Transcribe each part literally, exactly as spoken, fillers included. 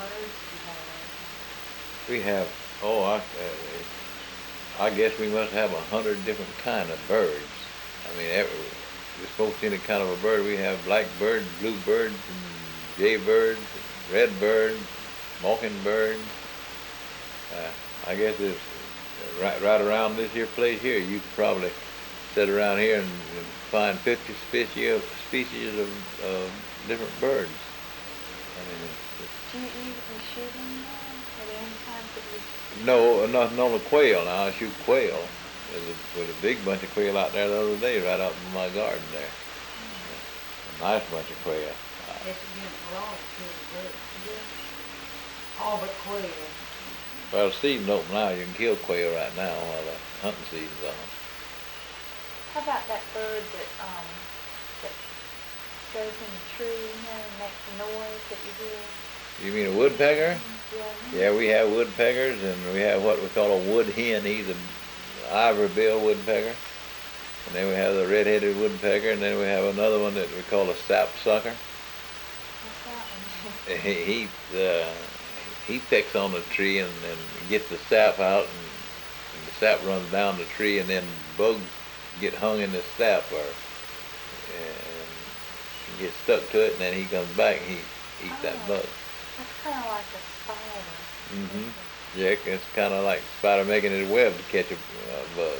birds do you have? We have, oh, I, uh, I guess we must have a hundred different kind of birds. I mean, every, you're supposed to any kind of a bird. We have blackbirds, bluebirds, and jaybirds, redbirds, mockingbirds. Uh, I guess it's right, right around this here place here. You could probably sit around here and, and find fifty species species of uh, different birds. I mean, it's, Do you usually shoot them now? Are there any times that you... no, nothing on the quail now. I shoot quail. There's a, there's a big bunch of quail out there the other day, right out in my garden there. A nice bunch of quail. It's against the law to kill the birds. Yeah. All but quail. Well, the season's open now. You can kill quail right now while the hunting season's on. How about that bird that um that goes in the tree, you know, and makes a noise that you hear? You mean a woodpecker? Yeah. Yeah, we have woodpeckers, and we have what we call a wood hen. He's an ivory-billed woodpecker. And then we have the red-headed woodpecker, and then we have another one that we call a sapsucker. What's that one? He he, uh, he pecks on the tree and, and gets the sap out, and, and the sap runs down the tree, and then bugs get hung in the sap, or and he gets stuck to it, and then he comes back and he eats that Oh. bug. That's kind of like a spider. hmm Yeah, it's kind of like spider making his web to catch a uh, bug.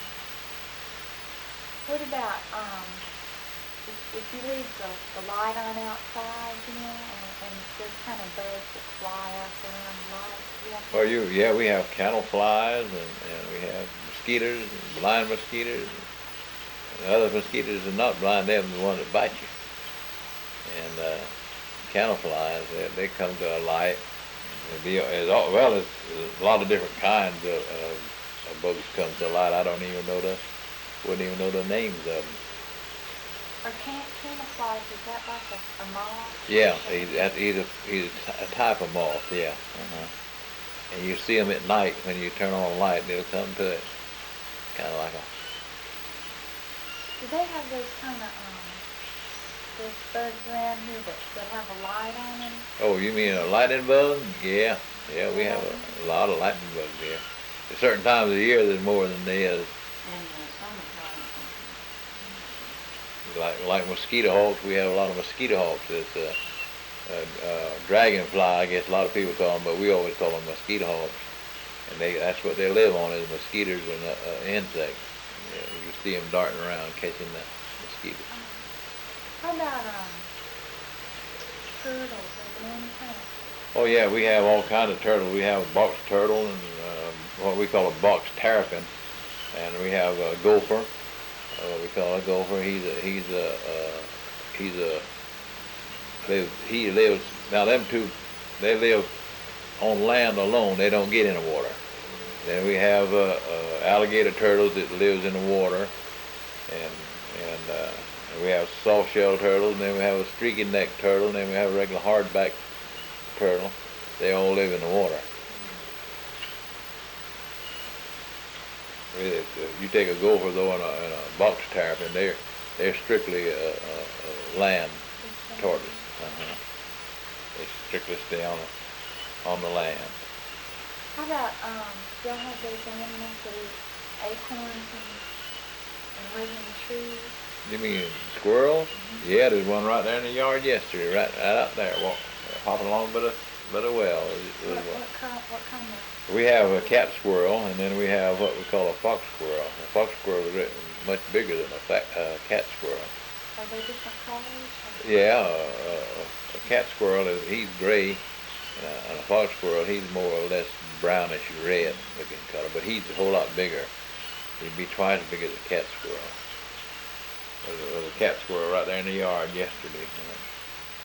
What about um if, if you leave the, the light on outside, you know, and, and there's kind of birds that fly up around the light? You have to- Or you, yeah, we have cattle flies, and, and we have mosquitoes, and blind mosquitoes. And other mosquitoes are not blind; they're the ones that bite you. And uh, cattle flies, they, they come to a light. And be, it's all, well, it's, it's a lot of different kinds of, of, of bugs come to a light. I don't even know the, wouldn't even know the names of them. Or can camouflage, is that like a, a moth? Yeah, he's, that's- he's, a, he's a type of moth, yeah. Uh-huh. And you see them at night when you turn on a light, they'll come to it. Kind of like a, Do they have those kind of um those birds around here that, that have a light on them? oh, you mean a lightning bug? Yeah, yeah, we have a, a lot of lightning bugs here. At certain times of the year, there's more than there is. In the summertime. Like, like mosquito hawks, we have a lot of mosquito hawks. It's a, a, a dragonfly, I guess a lot of people call them, but we always call them mosquito hawks. And they, that's what they live on, is mosquitoes and uh, uh, insects. Yeah, you see them darting around catching the mosquitoes. How about um turtles? Are there any kind of... Oh yeah, we have all kinds of turtles. We have a box turtle and uh, what we call a box terrapin, and we have a gopher. Uh, we call a gopher. He's a he's a uh, he's a live, he lives now. Them two, they live on land alone. They don't get in the water. Then we have uh, uh, alligator turtles that lives in the water, and and uh, we have soft shell turtles. And then we have a streaky neck turtle. And then we have a regular hardback turtle. They all live in the water. If if you take a gopher though and a, and a box terrapin, they're they're strictly a, a, a land tortoise. Uh-huh. They strictly stay on the, on the land. How about um do y'all have those animals that eat acorns and, and live in trees? You mean squirrels? Mm-hmm. Yeah, there's one right there in the yard yesterday, right, right out there, walk, hopping along by the, by the well. It was, What, it was what kind what kind of... We have a cat squirrel, and then we have what we call a fox squirrel. A fox squirrel is ri- much bigger than a fa- uh, cat squirrel. Are they different colors? Or... Yeah, uh, uh, a cat squirrel, is he's gray, uh, and a fox squirrel, he's more or less brownish red looking color, but he's a whole lot bigger. He'd be twice as big as a cat squirrel. There was a, there was a cat squirrel right there in the yard yesterday. You know.